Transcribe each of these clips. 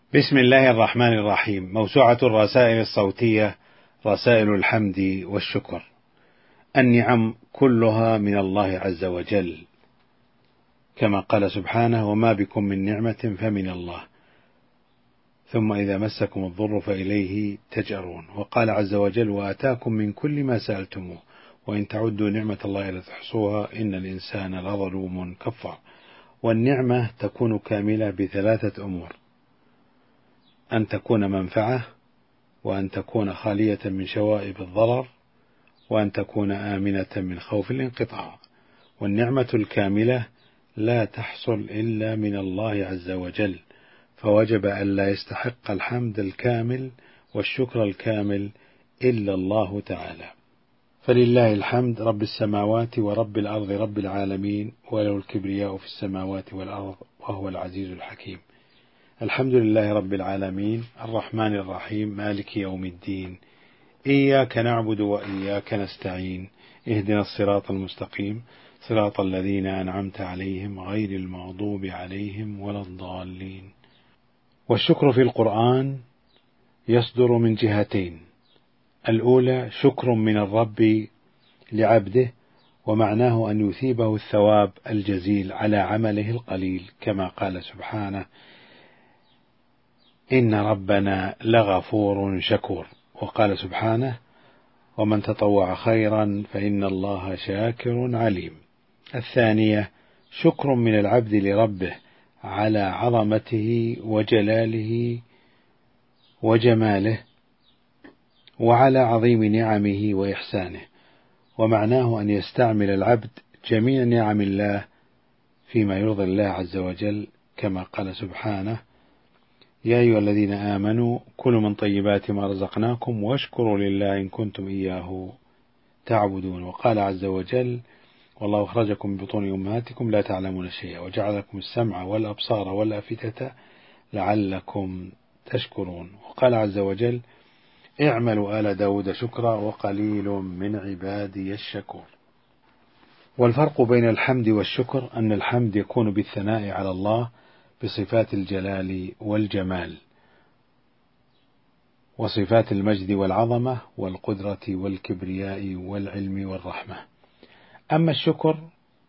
بسم الله الرحمن الرحيم. موسوعة الرسائل الصوتية، رسائل الحمد والشكر. النعم كلها من الله عز وجل، كما قال سبحانه: وما بكم من نعمة فمن الله، ثم إذا مسكم الضر فإليه تجأرون. وقال عز وجل: وآتاكم من كل ما سألتموه وإن تعدوا نعمة الله لا تحصوها إن الإنسان لظلوم كفار. والنعمة تكون كاملة بثلاثة أمور: أن تكون منفعة، وأن تكون خالية من شوائب الضرر، وأن تكون آمنة من خوف الانقطاع. والنعمة الكاملة لا تحصل إلا من الله عز وجل، فوجب أن لا يستحق الحمد الكامل والشكر الكامل إلا الله تعالى. فلله الحمد رب السماوات ورب الأرض رب العالمين، وله الكبرياء في السماوات والأرض وهو العزيز الحكيم. الحمد لله رب العالمين الرحمن الرحيم مالك يوم الدين، إياك نعبد وإياك نستعين، اهدنا الصراط المستقيم صراط الذين أنعمت عليهم غير المغضوب عليهم ولا الضالين. والشكر في القرآن يصدر من جهتين: الأولى شكر من الرب لعبده، ومعناه أن يثيبه الثواب الجزيل على عمله القليل، كما قال سبحانه: إن ربنا لغفور شكور. وقال سبحانه: ومن تطوع خيرا فإن الله شاكر عليم. الثانية شكر من العبد لربه على عظمته وجلاله وجماله وعلى عظيم نعمه وإحسانه، ومعناه أن يستعمل العبد جميع نعم الله فيما يرضي الله عز وجل، كما قال سبحانه: يا أيها الذين آمنوا كلوا من طيبات ما رزقناكم واشكروا لله إن كنتم إياه تعبدون. وقال عز وجل: والله أخرجكم من بطون أمهاتكم لا تعلمون شيئا وجعل لكم السمع والأبصار والأفئدة لعلكم تشكرون. وقال عز وجل: اعملوا آل داود شكرا وقليل من عبادي الشكور. والفرق بين الحمد والشكر أن الحمد يكون بالثناء على الله بصفات الجلال والجمال وصفات المجد والعظمة والقدرة والكبرياء والعلم والرحمة. أما الشكر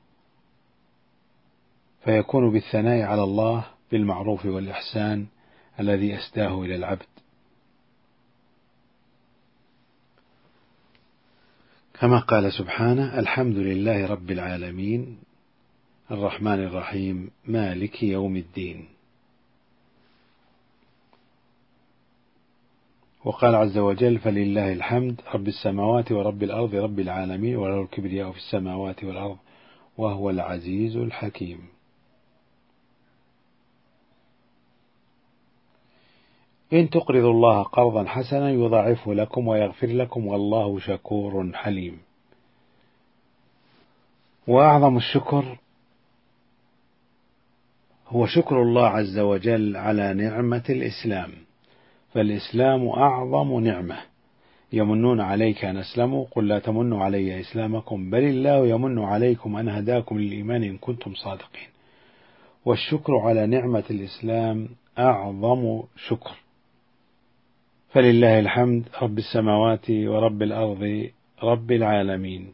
فيكون بالثناء على الله بالمعروف والإحسان الذي أسداه إلى العبد، كما قال سبحانه: الحمد لله رب العالمين الرحمن الرحيم مالك يوم الدين. وقال عز وجل: فلله الحمد رب السماوات ورب الأرض رب العالمين وله الكبرياء في السماوات والأرض وهو العزيز الحكيم. إن تقرضوا الله قرضا حسنا يضاعفه لكم ويغفر لكم والله شكور حليم. وأعظم الشكر هو شكر الله عز وجل على نعمة الإسلام، فالإسلام أعظم نعمة. يمنون عليك أن أسلموا قل لا تمنوا علي إسلامكم بل الله يمن عليكم أن هداكم للإيمان إن كنتم صادقين. والشكر على نعمة الإسلام أعظم شكر. فلله الحمد رب السماوات ورب الأرض رب العالمين.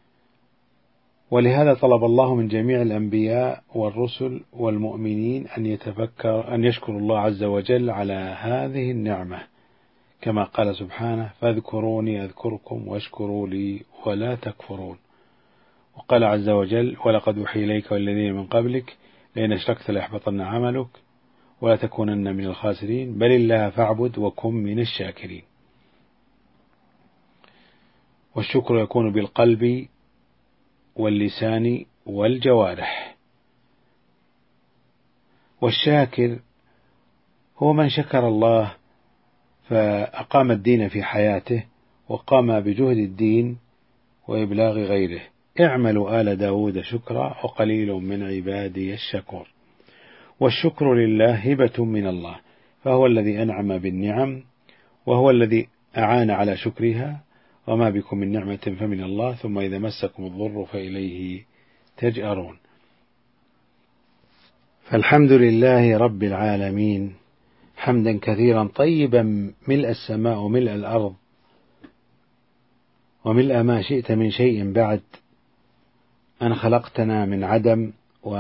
ولهذا طلب الله من جميع الأنبياء والرسل والمؤمنين أن يشكروا الله عز وجل على هذه النعمة، كما قال سبحانه: فاذكروني أذكركم واشكروا لي ولا تكفرون. وقال عز وجل: ولقد أوحي إليك والذين من قبلك لئن أشركت ليحبطن عملك ولا تكونن من الخاسرين بل الله فاعبد وكن من الشاكرين. والشكر يكون بالقلب واللسان والجوارح. والشاكر هو من شكر الله فأقام الدين في حياته وقام بجهد الدين وإبلاغ غيره. اعملوا آل داود شكرا وقليل من عبادي الشكور. والشكر لله هبة من الله، فهو الذي أنعم بالنعم وهو الذي أعان على شكرها. وما بكم من نعمة فمن الله ثم إذا مسكم الضر فإليه تجأرون. فالحمد لله رب العالمين حمدا كثيرا طيبا ملء السماء وملء الأرض وملء ما شئت من شيء بعد، أن خلقتنا من عدم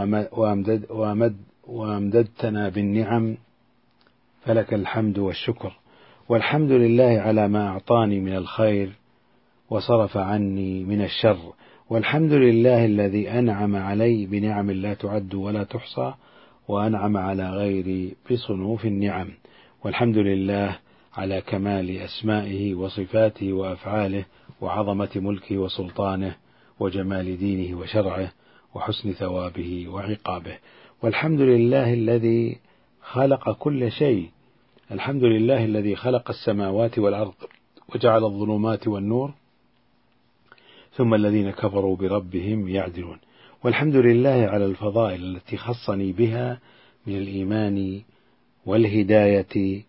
وأمددتنا بالنعم، فلك الحمد والشكر. والحمد لله على ما أعطاني من الخير وصرف عني من الشر. والحمد لله الذي أنعم علي بنعم لا تعد ولا تحصى، وأنعم على غيري بصنوف النعم. والحمد لله على كمال أسمائه وصفاته وأفعاله، وعظمة ملكه وسلطانه، وجمال دينه وشرعه، وحسن ثوابه وعقابه. والحمد لله الذي خلق كل شيء. الحمد لله الذي خلق السماوات والأرض وجعل الظلمات والنور، ثم الذين كفروا بربهم يعدلون. والحمد لله على الفضائل التي خصني بها من الإيمان والهداية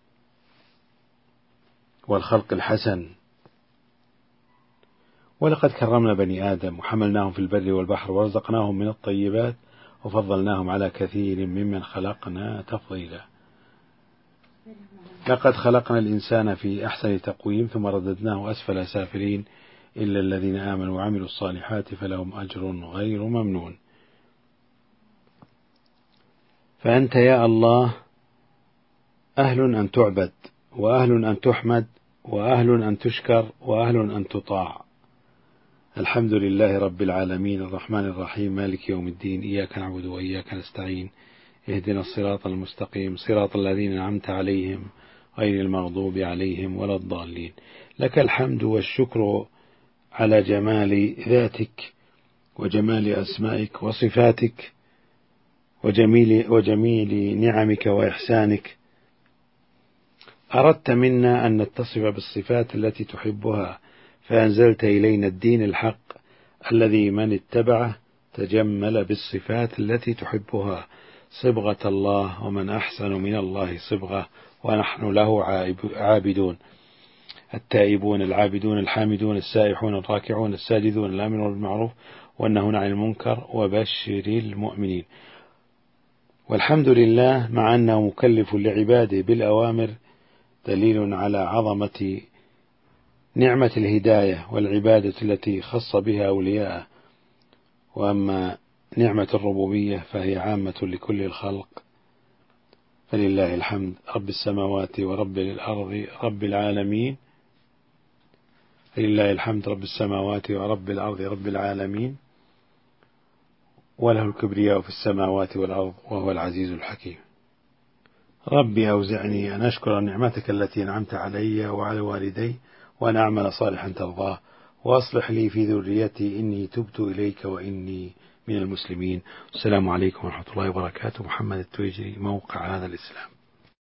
والخلق الحسن. ولقد كرمنا بني آدم وحملناهم في البر والبحر ورزقناهم من الطيبات وفضلناهم على كثير ممن خلقنا تفضيلا. لقد خلقنا الإنسان في أحسن تقويم ثم رددناه أسفل سافلين، إلا الذين آمنوا وعملوا الصالحات فلهم أجر غير ممنون. فأنت يا الله أهل أن تعبد، وأهل أن تحمد، وأهل أن تشكر، وأهل أن تطاع. الحمد لله رب العالمين الرحمن الرحيم مالك يوم الدين، إياك نعبد وإياك نستعين، اهدنا الصراط المستقيم صراط الذين أنعمت عليهم غير المغضوب عليهم ولا الضالين. لك الحمد والشكر على جمال ذاتك وجمال أسمائك وصفاتك وجميل نعمك وإحسانك. أردت منا أن نتصف بالصفات التي تحبها، فأنزلت إلينا الدين الحق الذي من اتبعه تجمل بالصفات التي تحبها، صبغة الله، ومن أحسن من الله صبغة، ونحن له عابدون، التائبون العابدون الحامدون السائحون الراكعون الساجدون الآمرون بالمعروف والنهون عن المنكر، وبشر المؤمنين. والحمد لله مع أنه مكلف لعباده بالأوامر دليل على عظمة نعمة الهداية والعبادة التي خص بها أولياءه. وأما نعمة الربوبية فهي عامة لكل الخلق، فلله الحمد رب السماوات ورب الأرض رب العالمين، لله الحمد رب السماوات ورب الأرض رب العالمين، وله الكبرياء في السماوات والأرض وهو العزيز الحكيم. ربي أوزعني أن أشكر نعمتك التي أنعمت علي وعلى والدي، وأن أعمل صالحا ترضاه، وأصلح لي في ذريتي إني تبت إليك وإني من المسلمين. السلام عليكم ورحمة الله وبركاته. محمد التويجري، موقع هذا الإسلام.